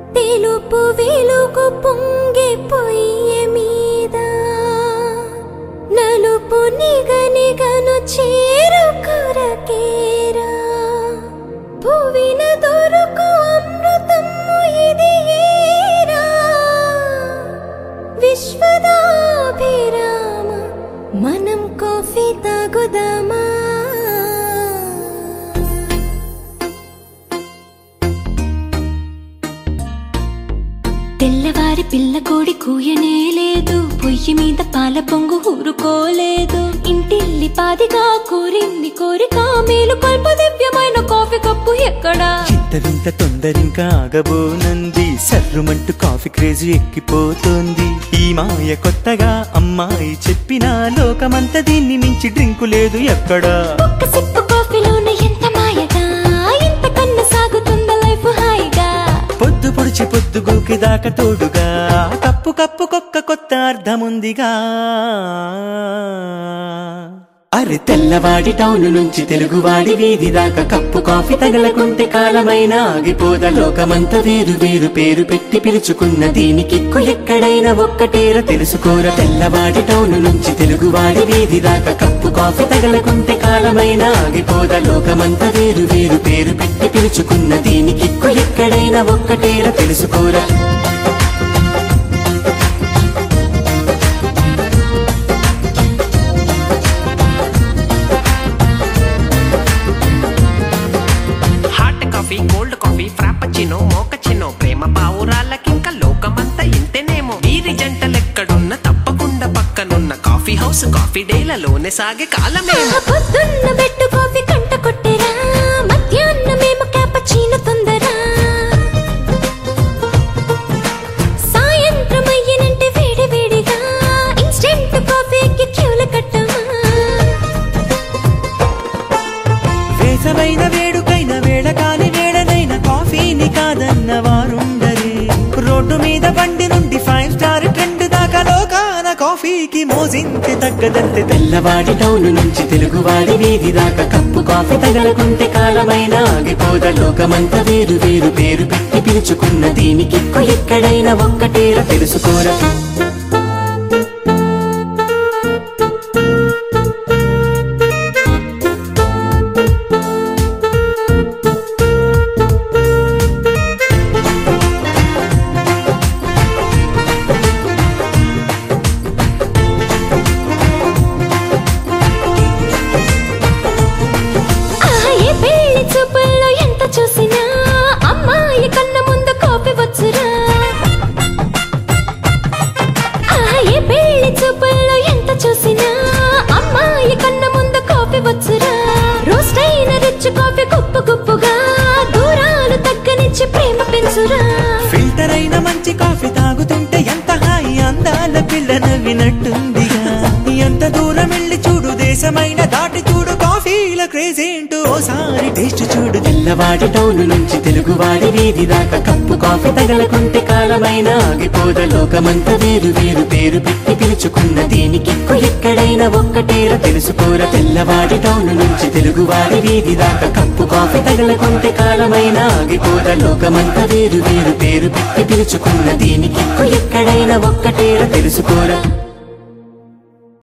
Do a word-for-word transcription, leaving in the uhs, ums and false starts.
తెలుపు వెలుగు పొంగే పొయ్య మీద నలుపు నిగ నిగను చేరు కొరకేరా భువిన దొరకు అమృతము ఇది ఏరా విశ్వదాభిరామ మనం కాఫీ తాగుదామా తెల్లవారి పిల్ల కోడి కూయనే లేదు పొయ్యి మీద పాల పొంగు ఊరుకోలేదు ఇంటిల్లి పాదిగా కోరింది కోరిక మేలు కొల్ప దివ్యమైన కాఫీ కప్పు ఎక్కడా ఇంత వింత తొందరింకా ఆగబోనంది సర్రుమంటూ కాఫీ క్రేజ్ ఎక్కిపోతోంది ఈ మాయ కొత్తగా అమ్మాయి చెప్పినా లోకమంతా దీన్ని మించి డ్రింకు లేదు ఎక్కడా ఒక్క సిప్పు కాఫీలోనే ఎంత మాయగా ఇంత కన్నా సాగుతుందా లైఫ్ హాయిగా పొద్దు పొడిచి పొద్దు గోకి దాకా తోడుగా కప్పు కప్పు కొక్క కొత్త అర్థముందిగా అరే తెల్లవాడి టౌన్ నుంచి తెలుగువాడి వీధి దాకా కప్పు కాఫీ తగలకుంటే కాలమైనా ఆగిపోదా లోకమంతా వేరు వేరు పేరు పెట్టి పిలుచుకున్న దీనికిక్కు ఎక్కడైనా ఒక్కటేర తెలుసుకోరా తెల్లవాడి టౌన్ నుంచి తెలుగువాడి వీధి దాకా కప్పు కాఫీ తగలకుంటే కాలమైనా ఆగిపోదా లోకమంతా వేరు వేరు పేరు పెట్టి పిలుచుకున్న దీనికిక్కు ఎక్కడైనా ఒక్కటేర తెలుసుకోరా కోల్డ్ కాఫీ ఫ్రాపచినో మోకచినో ప్రేమ పావురాలకింకా లోకమంతా ఇంతేనేమో వీరి జంటలెక్కడున్న తప్పకుండా పక్కనున్న కాఫీ హౌస్ కాఫీ డేలలోనే సాగే కాలమేమో పొద్దున్న బెట్టు కాఫీ కంట కొట్టేరా మధ్యాహ్నమేమో క్యాపచీనో తొందరా సాయంత్రం అయ్యనంటే వేడి వేడిగా ఇన్స్టెంట్ కాఫీకి క్యూల కట్టమా వేసవైన వేడుకైన వేళ కాని కాదన్న వారుండరే రోడ్డు మీద బండి నుండి ఫైవ్ స్టార్ ట్రెండ్ దాకా లోకాన కాఫీకి మోజింతే తగ్గదంతే తెల్లవాడి టౌన్ నుంచి తెలుగువాడి వీధి దాకా కప్పు కాఫీ తగలకుంటే కాలమైనా ఆగిపోదా లోకమంతా వేరు వేరు పేరు పెట్టి పిలుచుకున్న దీనికిక్కు ఎక్కడైనా ఒక్కటేర తెలుసుకోరా చూసినా అమ్మాయి కన్న ముందు కాఫీ వచ్చురా ఏ పెళ్లి చూపుల్లో ఎంత చూసినా అమ్మాయి కన్న ముందు కాఫీ వచ్చురా రోస్ట్ అయిన రిచ్ కాఫీ గుప్పు గుప్పుగా దూరాలు తగ్గనిచ్చి ప్రేమ పెంచురా ఫిల్టర్ అయిన మంచి కాఫీ తాగుతుంటే ఎంత హాయి అందాల పిల్ల నవ్వినట్టుందిగా ఎంత దూరం వెళ్ళి చూడు దేశమైన దాటి చూడు కాఫీల క్రేజ్ ఏంటో ఓసారి టేస్ట్ చూడు తెల్లవాడి టౌన్ నుంచి తెలుగువాడి వీధి దాకా కప్పు కాఫీ తగలకుంటే కాలమైనా ఆగిపోదా లోకమంతా వేరు వేరు పేరు పెట్టి పిలుచుకున్న దీనికిక్కు ఎక్కడైనా ఒక్కటేర తెలుసుకోరా తెల్లవాడి టౌన్ నుంచి తెలుగువాడి వీధి దాకా కప్పు కాఫీ తగలకుంటే కాలమైనా ఆగిపోదా లోకమంతా వేరు వేరు పేరు పెట్టి పిలుచుకున్న దీనికిక్కు ఎక్కడైనా ఒక్కటేర తెలుసుకోరా